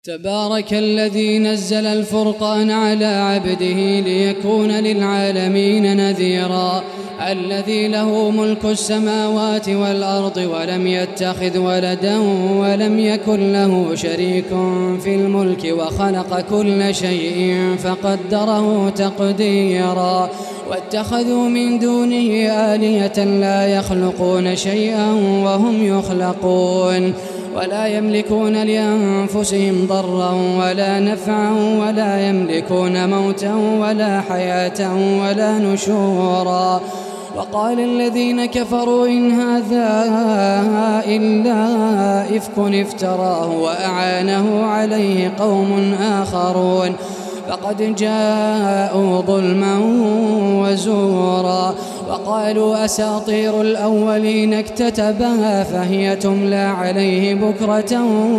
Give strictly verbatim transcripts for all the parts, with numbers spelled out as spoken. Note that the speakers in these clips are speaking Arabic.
تبارك الذي نزل الفرقان على عبده ليكون للعالمين نذيرا. الذي له ملك السماوات والأرض ولم يتخذ ولدا ولم يكن له شريك في الملك وخلق كل شيء فقدره تقديرا. واتخذوا من دونه آلهة لا يخلقون شيئا وهم يخلقون ولا يملكون لأنفسهم ضرا ولا نفعا ولا يملكون موتا ولا حياة ولا نشورا. وقال الذين كفروا إن هذا إلا إفك افتراه وأعانه عليه قوم آخرون فقد جاءوا ظلما وزورا. وقالوا أساطير الأولين اكتتبها فهي تملى عليه بكرة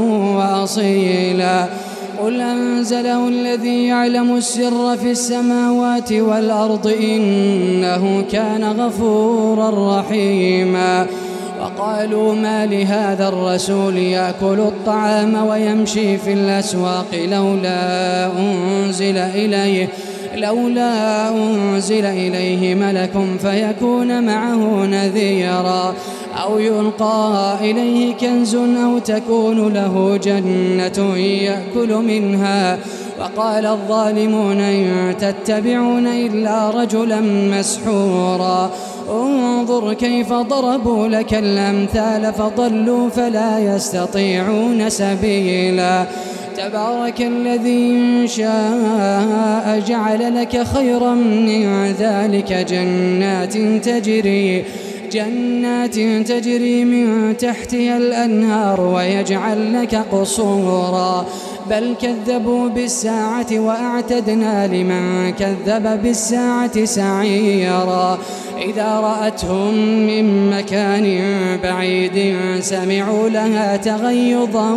وأصيلا. قل أنزله الذي يعلم السر في السماوات والأرض إنه كان غفورا رحيما. وقالوا ما لهذا الرسول يأكل الطعام ويمشي في الأسواق لولا أنزل إليه لولا أنزل إليه ملك فيكون معه نذيرا أو يلقى إليه كنز أو تكون له جنة يأكل منها. وقال الظالمون إن تتبعون إلا رجلا مسحورا. انظر كيف ضربوا لك الأمثال فضلوا فلا يستطيعون سبيلا. تبارك الذي إن شاء جعل لك خيرا من ذلك جنات تجري جنات تجري من تحتها الأنهار ويجعل لك قصورا. بل كذبوا بالساعة وأعتدنا لمن كذب بالساعة سعيرا. إذا رأتهم من مكان بعيد سمعوا لها تغيظا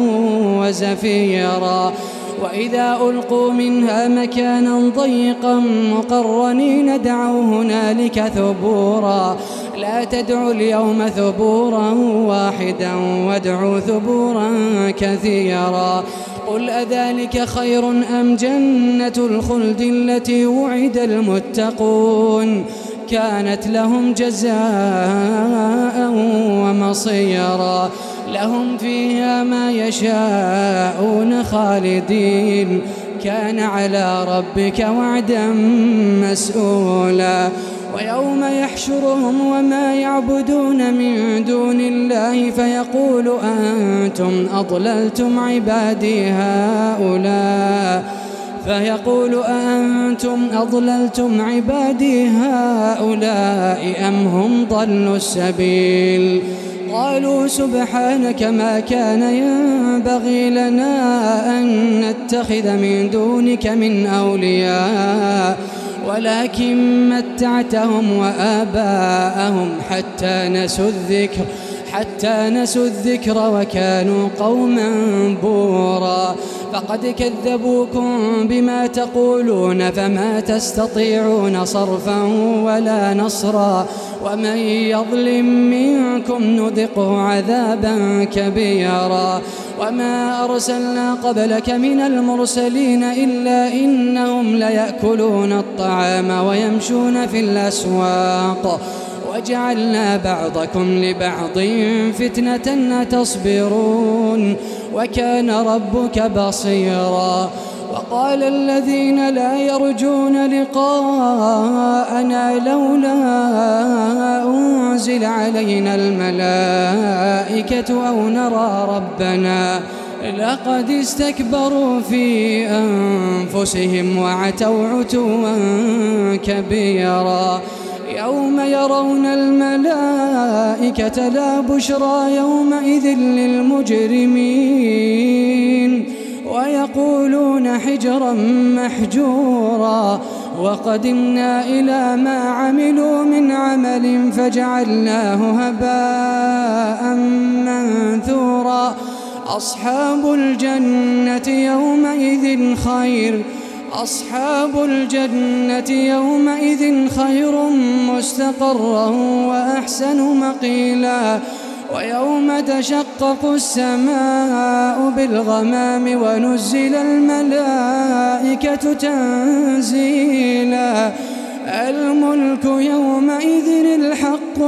وزفيرا. وإذا ألقوا منها مكانا ضيقا مقرنين دعوا هنالك ثبورا. لا تدعوا اليوم ثبورا واحدا وادعوا ثبورا كثيرا. قل أذلك خير أم جنة الخلد التي وعد المتقون كانت لهم جزاء ومصيرا. لهم فيها ما يشاءون خالدين كان على ربك وعدا مسؤولا. ويوم يحشرهم وما يعبدون من دون الله فيقول أنتم أضللتم عبادي هؤلاء فيقول أأنتم أضللتم عبادي هؤلاء أم هم ضلوا السبيل. قالوا سبحانك ما كان ينبغي لنا أن نتخذ من دونك من أولياء ولكن متعتهم وآباءهم حتى نسوا الذكر حتى نسوا الذكر وكانوا قوما بورا. فقد كذبوكم بما تقولون فما تستطيعون صرفا ولا نصرا. ومن يظلم منكم نذقه عذابا كبيرا. وما أرسلنا قبلك من المرسلين إلا إنهم ليأكلون الطعام ويمشون في الأسواق وجعلنا بعضكم لبعض فتنة تصبرون وكان ربك بصيرا. وقال الذين لا يرجون لقاءنا لولا أنزل علينا الملائكة أو نرى ربنا لقد استكبروا في أنفسهم وعتوا عتوا كبيرا. يوم يرون الملائكة لا بشرى يومئذ للمجرمين ويقولون حجرا محجورا. وقدمنا إلى ما عملوا من عمل فجعلناه هباء منثورا. أصحاب الجنة يومئذ خير أصحاب الجنة يومئذ خير مستقرا وأحسن مقيلا. ويوم تشقق السماء بالغمام ونزل الملائكة تنزيلا الملك يومئذ الحق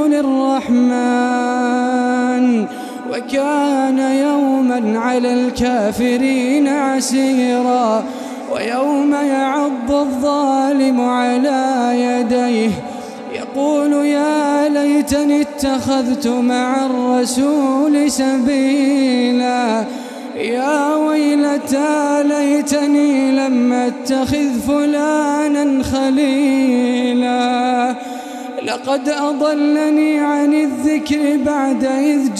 للرحمن وكان يوما على الكافرين عسيرا ويوم يعض الظالم على يديه يقول يا ليتني اتخذت مع الرسول سبيلا يا ويلتى ليتني لم اتخذ فلانا خليلا لقد أضلني عن الذكر بعد إذ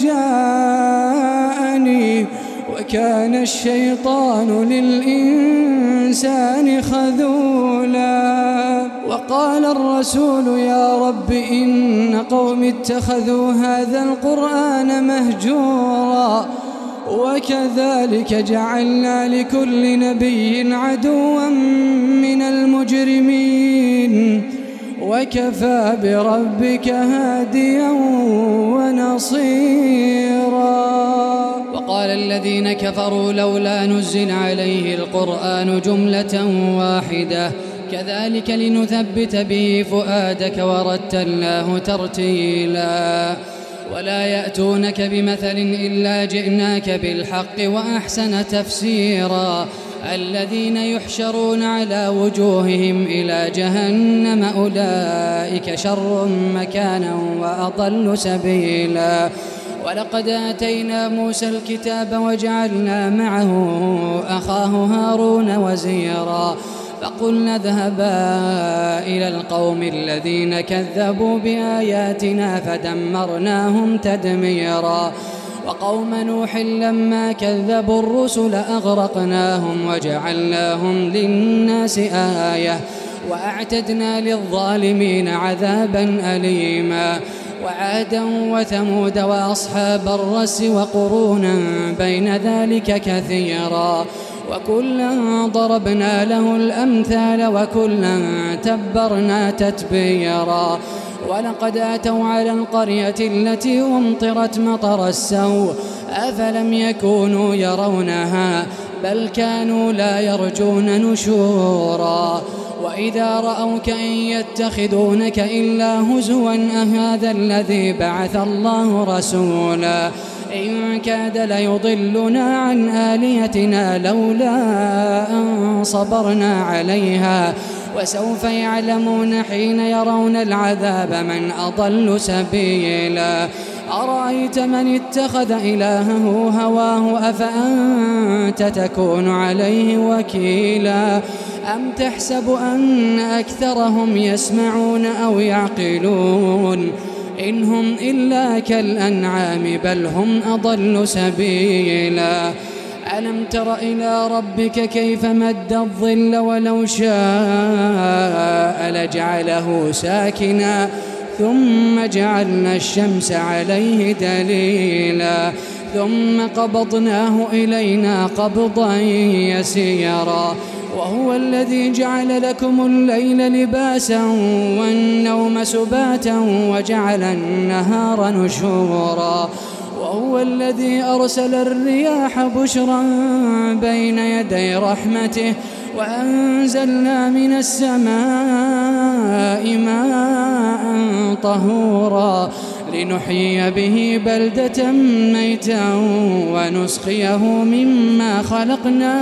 جاءني وكان الشيطان للإنسان خذولا وقال الرسول يا رب إن قوم اتخذوا هذا القرآن مهجورا وكذلك جعلنا لكل نبي عدوا من المجرمين وكفى بربك هاديا ونصيرا وقال الذين كفروا لولا نزل عليه القرآن جملة واحدة كذلك لنثبت به فؤادك ورتلناه ترتيلا ولا يأتونك بمثل إلا جئناك بالحق وأحسن تفسيرا الذين يحشرون على وجوههم إلى جهنم أولئك شر مكانا وأضل سبيلا ولقد آتينا موسى الكتاب وجعلنا معه أخاه هارون وزيرا فقلنا اذهبا إلى القوم الذين كذبوا بآياتنا فدمرناهم تدميرا وقوم نوح لما كذبوا الرسل أغرقناهم وجعلناهم للناس آية وأعتدنا للظالمين عذابا أليما وعادا وثمود وأصحاب الرس وقرونا بين ذلك كثيرا وكلا ضربنا له الأمثال وكلا تبرنا تتبيرا ولقد أتوا على القرية التي أمطرت مطر السوء أفلم يكونوا يرونها بل كانوا لا يرجون نشورا وإذا رأوك إن يتخذونك إلا هزوا أهذا الذي بعث الله رسولا إن كاد ليضلنا عن آلهتنا لولا أن صبرنا عليها وسوف يعلمون حين يرون العذاب من أضل سبيلا أرأيت من اتخذ إلهه هواه أفأنت تكون عليه وكيلا أم تحسب أن أكثرهم يسمعون أو يعقلون إن هم إلا كالأنعام بل هم أضل سبيلا ألم تر إلى ربك كيف مد الظل ولو شاء لجعله ساكنا ثم جعلنا الشمس عليه دليلا ثم قبضناه إلينا قبضا يسيرا وهو الذي جعل لكم الليل لباسا والنوم سباتا وجعل النهار نشورا وهو الذي أرسل الرياح بشرا بين يدي رحمته وأنزلنا من السماء ماء طهورا لنحيي به بلدة ميتا ونسقيه مما خلقنا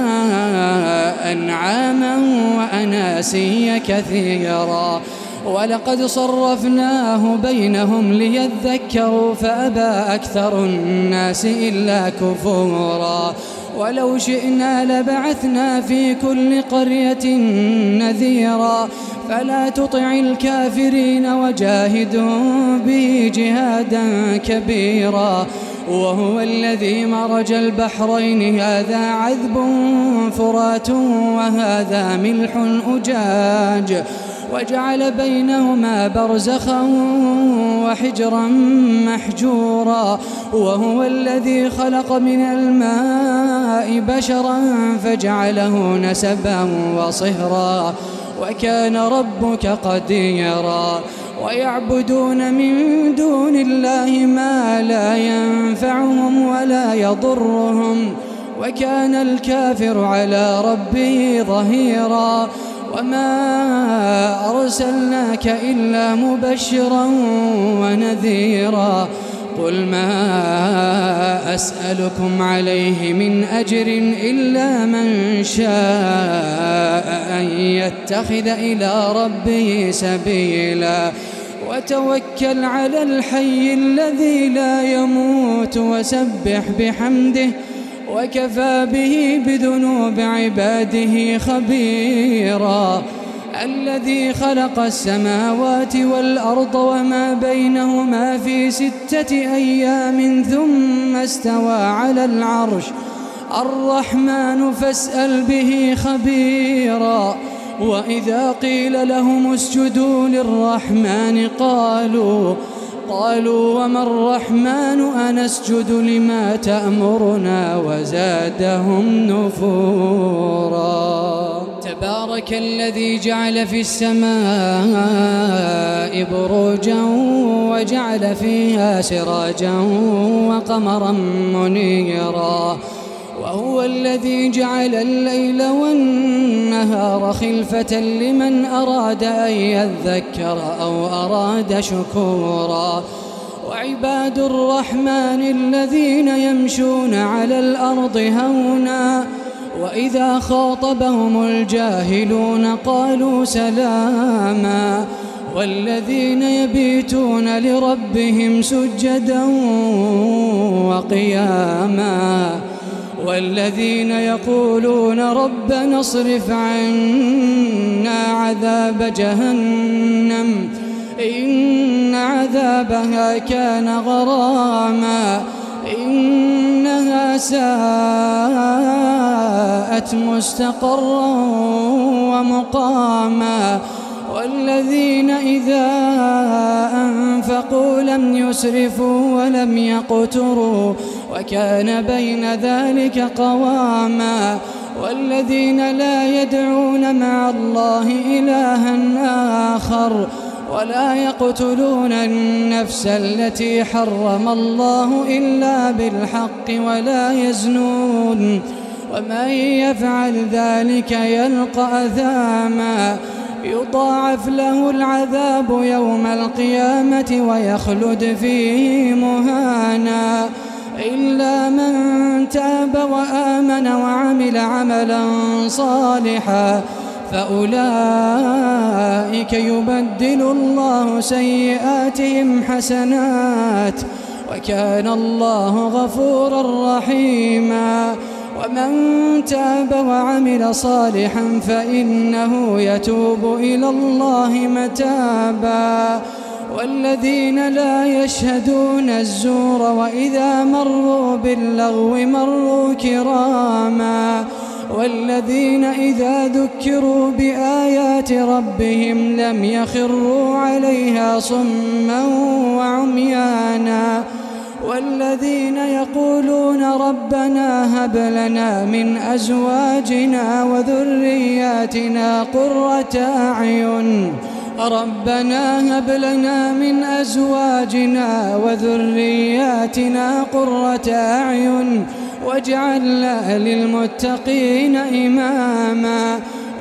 أنعاما وأناسيا كثيرا ولقد صرفناه بينهم ليذكروا فأبى أكثر الناس إلا كفورا ولو شئنا لبعثنا في كل قرية نذيرا فلا تطع الكافرين وجاهدوا به جهادا كبيرا وهو الذي مرج البحرين هذا عذب فرات وهذا ملح أجاج وجعل بينهما برزخا وحجرا محجورا وهو الذي خلق من الماء بشرا فجعله نسبا وصهرا وكان ربك قديرا ويعبدون من دون الله ما لا ينفعهم ولا يضرهم، وكان الكافر على ربه ظهيرا. وما أرسلناك إلا مبشرا ونذيرا. قل ما أسألكم عليه من أجر إلا من شاء أن يتخذ إلى ربه سبيلا. وتوكل على الحي الذي لا يموت وسبح بحمده وكفى به بذنوب عباده خبيرا. الذي خلق السماوات والأرض وما بينهما في ستة أيام ثم استوى على العرش الرحمن فاسأل به خبيرا. وإذا قيل لهم اسجدوا للرحمن قالوا قالوا وما الرحمن أنسجد لما تأمرنا وزادهم نفورا. تبارك الذي جعل في السماء بروجا وجعل فيها سراجا وقمرا منيرا. وهو الذي جعل الليل والنهار خلفة لمن أراد أن يذكر أو أراد شكورا. وعباد الرحمن الذين يمشون على الأرض هونا وإذا خاطبهم الجاهلون قالوا سلاما. والذين يبيتون لربهم سجدا وقياما. والذين يقولون ربنا اصرف عنا عذاب جهنم إن عذابها كان غراما إنها ساءت مستقرا ومقاما. والذين إذا أنفقوا لم يسرفوا ولم يقتروا وكان بين ذلك قواما. والذين لا يدعون مع الله إلها آخر ولا يقتلون النفس التي حرم الله إلا بالحق ولا يزنون ومن يفعل ذلك يلقى أثاما يضاعف له العذاب يوم القيامة ويخلد فيه مهانا إلا من تاب وآمن وعمل عملا صالحا فأولئك يبدل الله سيئاتهم حسنات وكان الله غفورا رحيما. ومن تاب وعمل صالحا فإنه يتوب إلى الله متابا. والذين لا يشهدون الزور وإذا مروا باللغو مروا كراما. والذين إذا ذكروا بآيات ربهم لم يخروا عليها صما وعميانا. والذين يقولون ربنا هب لنا من أزواجنا وذرياتنا قرة أعين ربنا هب لنا من أزواجنا وذرياتنا قرة أعين واجعلنا للمتقين إماما.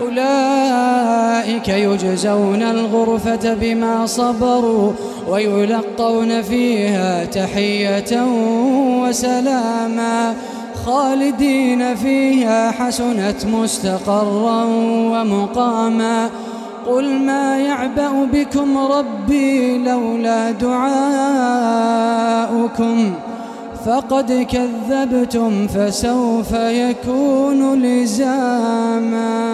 أولئك يجزون الغرفة بما صبروا ويلقون فيها تحية وسلاما خالدين فيها حسنت مستقرا ومقاما. قل ما يعبأ بكم ربي لولا دعاؤكم فقد كذبتم فسوف يكون لزاما.